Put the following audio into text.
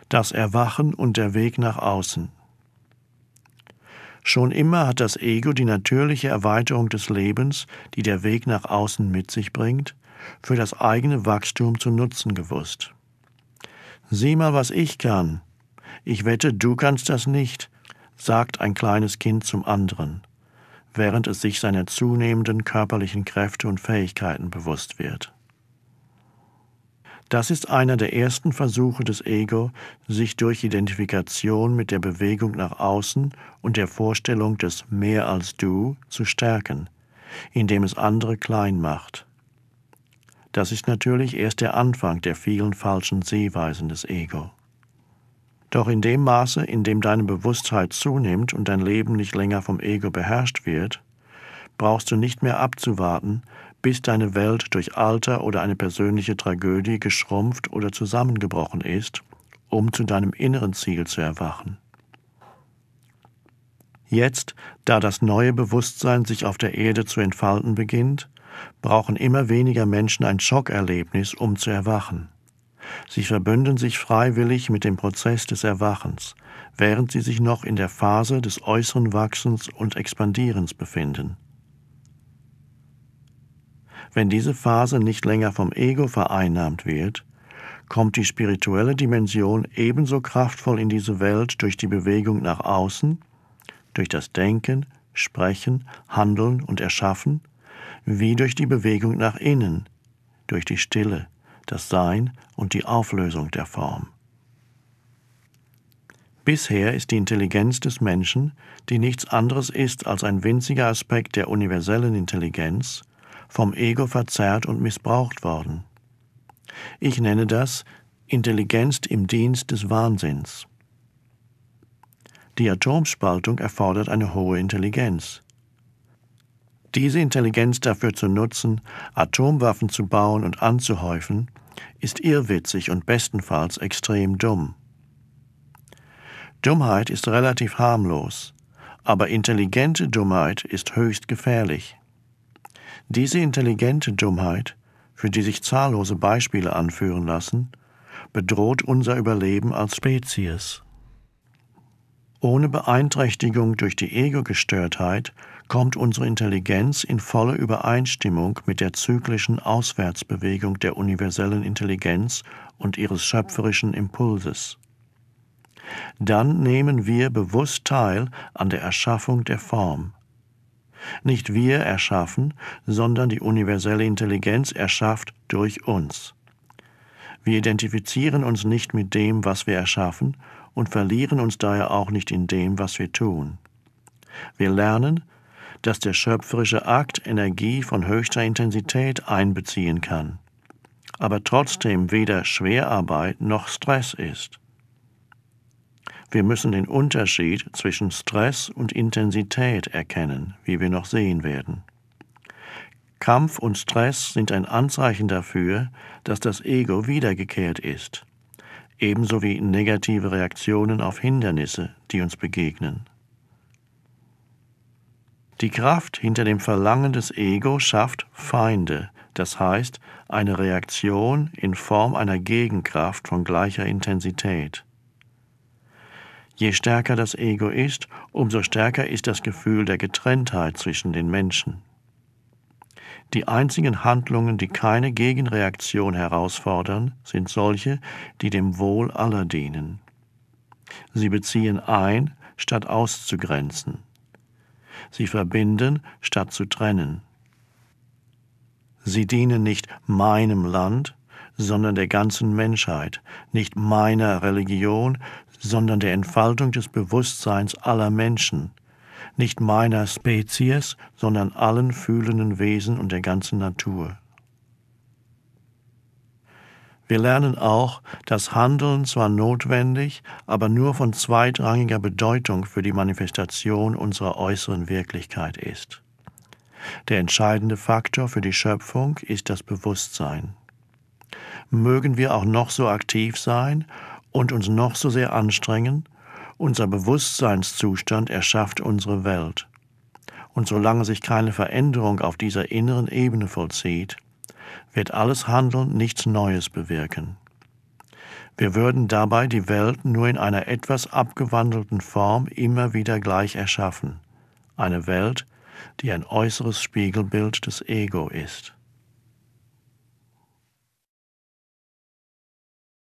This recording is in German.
Das Erwachen und der Weg nach außen. Schon immer hat das Ego die natürliche Erweiterung des Lebens, die der Weg nach außen mit sich bringt, für das eigene Wachstum zu nutzen gewusst. Sieh mal, was ich kann. Ich wette, du kannst das nicht, sagt ein kleines Kind zum anderen, während es sich seiner zunehmenden körperlichen Kräfte und Fähigkeiten bewusst wird. Das ist einer der ersten Versuche des Ego, sich durch Identifikation mit der Bewegung nach außen und der Vorstellung des Mehr als Du zu stärken, indem es andere klein macht. Das ist natürlich erst der Anfang der vielen falschen Sehweisen des Ego. Doch in dem Maße, in dem deine Bewusstheit zunimmt und dein Leben nicht länger vom Ego beherrscht wird, brauchst du nicht mehr abzuwarten, bis deine Welt durch Alter oder eine persönliche Tragödie geschrumpft oder zusammengebrochen ist, um zu deinem inneren Ziel zu erwachen. Jetzt, da das neue Bewusstsein sich auf der Erde zu entfalten beginnt, brauchen immer weniger Menschen ein Schockerlebnis, um zu erwachen. Sie verbünden sich freiwillig mit dem Prozess des Erwachens, während sie sich noch in der Phase des äußeren Wachsens und Expandierens befinden. Wenn diese Phase nicht länger vom Ego vereinnahmt wird, kommt die spirituelle Dimension ebenso kraftvoll in diese Welt durch die Bewegung nach außen, durch das Denken, Sprechen, Handeln und Erschaffen, wie durch die Bewegung nach innen, durch die Stille, das Sein und die Auflösung der Form. Bisher ist die Intelligenz des Menschen, die nichts anderes ist als ein winziger Aspekt der universellen Intelligenz, vom Ego verzerrt und missbraucht worden. Ich nenne das Intelligenz im Dienst des Wahnsinns. Die Atomspaltung erfordert eine hohe Intelligenz. Diese Intelligenz dafür zu nutzen, Atomwaffen zu bauen und anzuhäufen, ist irrwitzig und bestenfalls extrem dumm. Dummheit ist relativ harmlos, aber intelligente Dummheit ist höchst gefährlich. Diese intelligente Dummheit, für die sich zahllose Beispiele anführen lassen, bedroht unser Überleben als Spezies. Ohne Beeinträchtigung durch die Ego-Gestörtheit kommt unsere Intelligenz in volle Übereinstimmung mit der zyklischen Auswärtsbewegung der universellen Intelligenz und ihres schöpferischen Impulses. Dann nehmen wir bewusst teil an der Erschaffung der Form. Nicht wir erschaffen, sondern die universelle Intelligenz erschafft durch uns. Wir identifizieren uns nicht mit dem, was wir erschaffen, und verlieren uns daher auch nicht in dem, was wir tun. Wir lernen, dass der schöpferische Akt Energie von höchster Intensität einbeziehen kann, aber trotzdem weder Schwerarbeit noch Stress ist. Wir müssen den Unterschied zwischen Stress und Intensität erkennen, wie wir noch sehen werden. Kampf und Stress sind ein Anzeichen dafür, dass das Ego wiedergekehrt ist, ebenso wie negative Reaktionen auf Hindernisse, die uns begegnen. Die Kraft hinter dem Verlangen des Ego schafft Feinde, das heißt eine Reaktion in Form einer Gegenkraft von gleicher Intensität. Je stärker das Ego ist, umso stärker ist das Gefühl der Getrenntheit zwischen den Menschen. Die einzigen Handlungen, die keine Gegenreaktion herausfordern, sind solche, die dem Wohl aller dienen. Sie beziehen ein, statt auszugrenzen. Sie verbinden, statt zu trennen. Sie dienen nicht meinem Land, sondern der ganzen Menschheit, nicht meiner Religion, sondern der Entfaltung des Bewusstseins aller Menschen, nicht meiner Spezies, sondern allen fühlenden Wesen und der ganzen Natur. Wir lernen auch, dass Handeln zwar notwendig, aber nur von zweitrangiger Bedeutung für die Manifestation unserer äußeren Wirklichkeit ist. Der entscheidende Faktor für die Schöpfung ist das Bewusstsein. Mögen wir auch noch so aktiv sein und uns noch so sehr anstrengen, unser Bewusstseinszustand erschafft unsere Welt. Und solange sich keine Veränderung auf dieser inneren Ebene vollzieht, wird alles Handeln nichts Neues bewirken. Wir würden dabei die Welt nur in einer etwas abgewandelten Form immer wieder gleich erschaffen. Eine Welt, die ein äußeres Spiegelbild des Ego ist.